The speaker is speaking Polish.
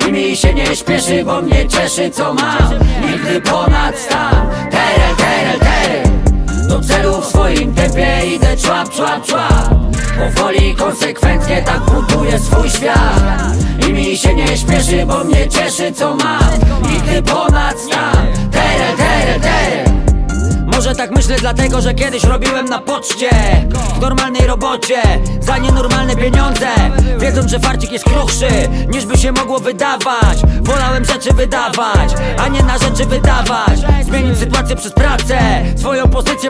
I mi się nie śpieszy, bo mnie cieszy co mam. Nigdy ponad stan. Terel, terel, terel. Do celu w swoim tempie idę człap, człap, człap. Powoli, konsekwentnie tak buduję swój świat. I mi się nie śpieszy, bo mnie cieszy co mam. Nigdy ponad stan. Terel, terel, terel. Może tak myślę dlatego, że kiedyś robiłem na poczcie, w normalnej robocie, za nienormalne pieniądze, wiedząc, że farcik jest kruchszy niż by się mogło wydawać. Wolałem rzeczy wydawać, a nie na rzeczy wydawać. Zmienić sytuację przez pracę, swoją pozycję